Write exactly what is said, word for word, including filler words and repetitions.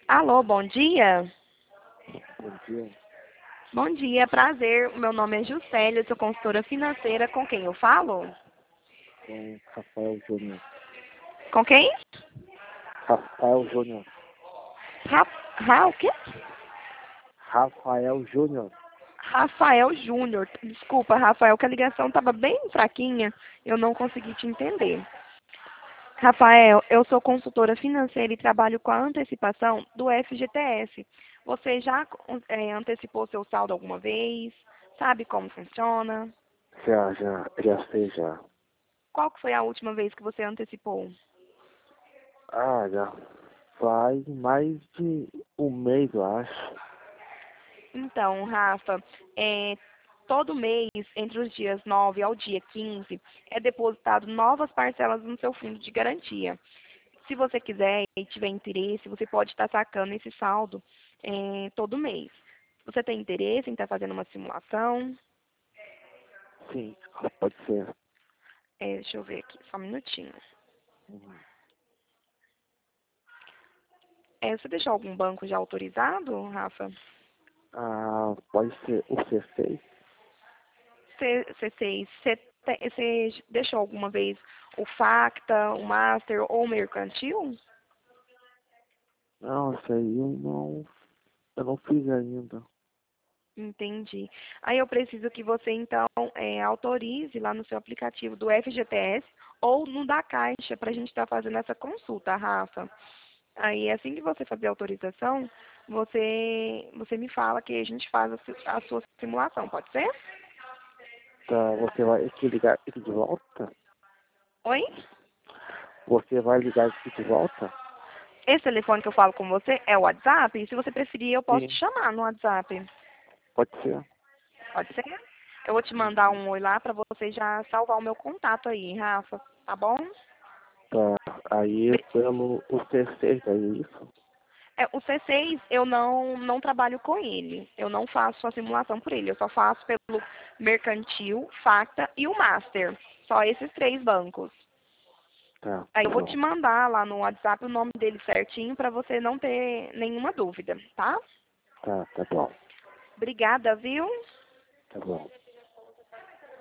Alô, bom dia. Bom dia, Bom dia, prazer. Meu nome é Juscelia, eu sou consultora financeira. Com quem eu falo? com Rafael Júnior. Com quem? Rafael Júnior. Ra, Ra o quê? Rafael Júnior. Rafael Júnior. Desculpa, Rafael, que a ligação estava bem fraquinha. Eu não consegui te entender. Rafael, eu sou consultora financeira e trabalho com a antecipação do F G T S. Você já é, antecipou seu saldo alguma vez? Sabe como funciona? Já, já, já sei já. Qual que foi a última vez que você antecipou? Ah, já faz mais de um mês, eu acho. Então, Rafa, é, todo mês, entre os dias nove ao dia quinze, é depositado novas parcelas no seu fundo de garantia. Se você quiser e tiver interesse, você pode estar sacando esse saldo é, todo mês. Você tem interesse em estar fazendo uma simulação? Sim, pode ser. É, deixa eu ver aqui, só um minutinho. Uhum. É, você deixou algum banco já autorizado, Rafa? Ah, pode ser o C seis? C C6, você te- você deixou alguma vez o Facta, o Master ou o Mercantil? Não, isso aí eu não, eu não fiz ainda. Entendi. Aí eu preciso que você, então, é, autorize lá no seu aplicativo do F G T S ou no da Caixa para a gente estar fazendo essa consulta, Rafa. Aí, assim que você fazer a autorização, você, você me fala que a gente faz a, si- a sua simulação, pode ser? Tá, você vai aqui ligar aqui de volta? Oi? Você vai ligar aqui de volta? Esse telefone que eu falo com você é o WhatsApp? Se você preferir, eu posso te Sim, chamar no WhatsApp. pode ser. Pode ser? Eu vou te mandar Uhum. um oi lá para você já salvar o meu contato aí, Rafa. Tá bom? Tá, aí pelo o C seis, é isso? É, o C seis eu não, não trabalho com ele. Eu não faço a simulação por ele. Eu só faço pelo Mercantil, Facta e o Master. Só esses três bancos. Tá, Aí tá eu vou te bom. mandar lá no WhatsApp o nome dele certinho para você não ter nenhuma dúvida, tá? Tá, tá bom. Obrigada, viu? Tá bom.